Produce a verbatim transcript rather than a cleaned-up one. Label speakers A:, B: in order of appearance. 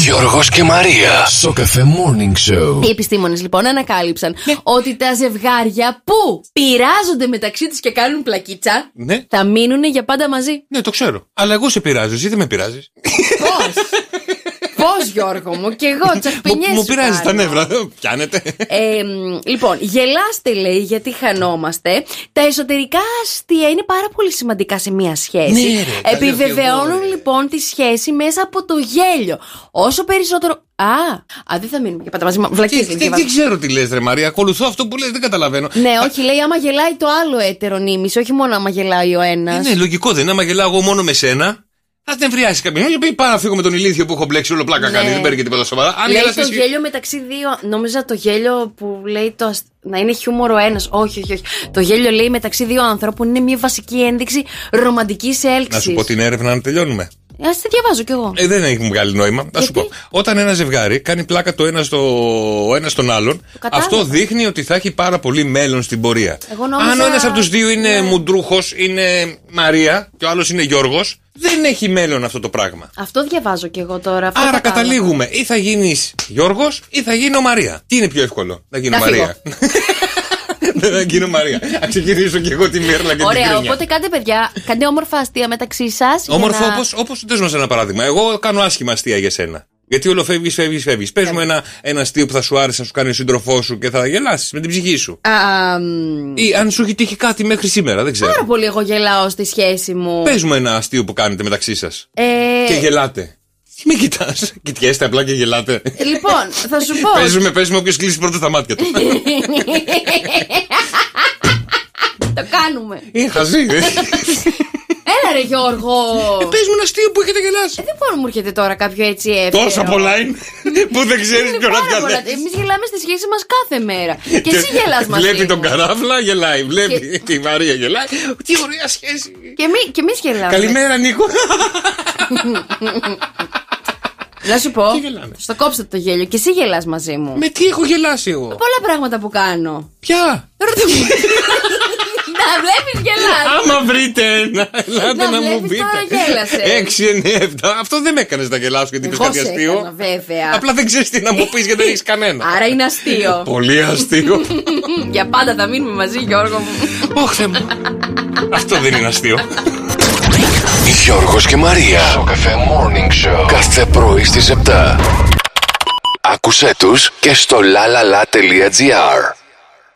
A: Γιώργος και Μαρία. Σοκαφέ Morning Show.
B: Οι επιστήμονες λοιπόν ανακάλυψαν ναι. ότι τα ζευγάρια που πειράζονται μεταξύ τους και κάνουν πλακίτσα
C: ναι.
B: θα μείνουν για πάντα μαζί.
C: Ναι, το ξέρω. Αλλά εγώ σε πειράζω, εσύ δεν με πειράζεις.
B: Πώς? Πώς, Γιώργο μου, και εγώ τσακπινιές.
C: Μου, μου πειράζει τα νεύρα, πιάνετε.
B: Ε, λοιπόν, γελάστε λέει γιατί χανόμαστε. Τα εσωτερικά αστεία είναι πάρα πολύ σημαντικά σε μία σχέση.
C: Ναι, ρε,
B: επιβεβαιώνουν λοιπόν τη σχέση μέσα από το γέλιο. Όσο περισσότερο. Α, α δεν θα μείνουμε και πάντα μαζί. Βλακίες,
C: δεν, δεν ξέρω τι λες, ρε Μαρία. Ακολουθώ αυτό που λες, δεν καταλαβαίνω.
B: Ναι, όχι, λέει άμα γελάει το άλλο έτερο νήμιση, όχι μόνο άμα γελάει ο ένας.
C: Ναι, λογικό δεν είναι. Άμα γελάω εγώ μόνο με σένα. Α, δεν βριάζει καμία. Λέει πάρα να φύγω με τον ηλίθιο που έχω μπλέξει, όλο πλάκα ναι. κάνει. Δεν παίρνει και τίποτα σοβαρά. Αν
B: λέει το
C: εσύ...
B: γέλιο μεταξύ δύο. Νόμιζα το γέλιο που λέει το. Να είναι χιούμορ ο ένας. Όχι, όχι, όχι. Το γέλιο λέει μεταξύ δύο ανθρώπων είναι μια βασική ένδειξη ρομαντικής έλξης.
C: Να σου πω την έρευνα να τελειώνουμε.
B: Α τη διαβάζω κι εγώ.
C: Ε, δεν έχει μεγάλη νόημα. Θα σου πω. Όταν ένα ζευγάρι κάνει πλάκα το ένα, στο... ο ένας στον άλλον, αυτό δείχνει ότι θα έχει πάρα πολύ μέλλον στην πορεία.
B: Νόμιζα...
C: Αν ο ένας από τους δύο είναι ναι. μουντρούχος, είναι Μαρία και ο άλλος είναι Γιώργος, δεν έχει μέλλον αυτό το πράγμα.
B: Αυτό διαβάζω κι εγώ τώρα. Αυτό
C: άρα καταλήγουμε. Ή θα γίνεις Γιώργος ή θα γίνω Μαρία. Τι είναι πιο εύκολο? Να γίνω Μαρία. Δεν θα γίνω Μαρία. Α ξεκινήσω κι εγώ τη Μύρλα και
B: ωραία,
C: την Κρίνια.
B: Οπότε κάντε παιδιά, κάντε όμορφα αστεία μεταξύ σας.
C: Όμορφο
B: να...
C: όπως, όπως δες μας ένα παράδειγμα. Εγώ κάνω άσχημα αστεία για σένα. Γιατί όλο φεύγεις, φεύγεις, φεύγεις. Πες μου ένα, ένα αστείο που θα σου άρεσε να σου κάνει ο σύντροφός σου και θα γελάσεις με την ψυχή σου.
B: Um...
C: Ή αν σου έχει τύχει κάτι μέχρι σήμερα, δεν ξέρω.
B: Πάρα πολύ εγώ γελάω στη σχέση μου.
C: Πες μου ένα αστείο που κάνετε μεταξύ σας.
B: Ε...
C: Και γελάτε. Τι με κοιτάς, κοιτιέστε απλά και γελάτε.
B: Λοιπόν, θα σου πω.
C: Παίζουμε, παίζουμε όποιος κλείσει πρώτα τα μάτια του.
B: Το κάνουμε.
C: Είχα ζει.
B: Έλα ρε Γιώργο.
C: Ε, πες μου ένα αστείο που έχετε γελάσει.
B: Ε, δεν μπορεί να μου έρχεται τώρα κάποιο έτσι εύκολο.
C: Τόσα πολλά είναι που δεν ξέρεις ποιο να διαλέξεις.
B: Εμείς γελάμε στη σχέση μας κάθε μέρα. Και εσύ γελάς μαζί.
C: Βλέπει τον Καράφλα, γελάει. Βλέπει τη Μαρία, γελάει. Τι ωραία σχέση.
B: Και εμείς γελάμε.
C: Καλημέρα Νίκο.
B: Να σου πω, στο κόψτε το γέλιο και εσύ γελάς μαζί μου.
C: Με τι έχω γελάσει εγώ?
B: Με πολλά πράγματα που κάνω.
C: Ποια?
B: Να βλέπεις γελάς.
C: Άμα βρείτε ένα, ελάτε να, να μου πείτε. Έξι, εννέα, επτά. Αυτό δεν με έκανες να γελάσω και την πεις κάτι αστείο.
B: Έκανα, βέβαια.
C: Απλά δεν ξέρεις τι να μου πεις γιατί δεν έχεις κανένα.
B: Άρα είναι αστείο.
C: Πολύ αστείο.
B: Για πάντα θα μείνουμε μαζί, Γιώργο μου.
C: Ωχ, Θεέ μου. Αυτό δεν είναι αστείο.
A: Γιώργος και Μαρία. Σοκαφέ Morning Show. Κάθε πρωί στις επτά. Άκουσέ τους και στο λαλαλα τελεία τζι άρ.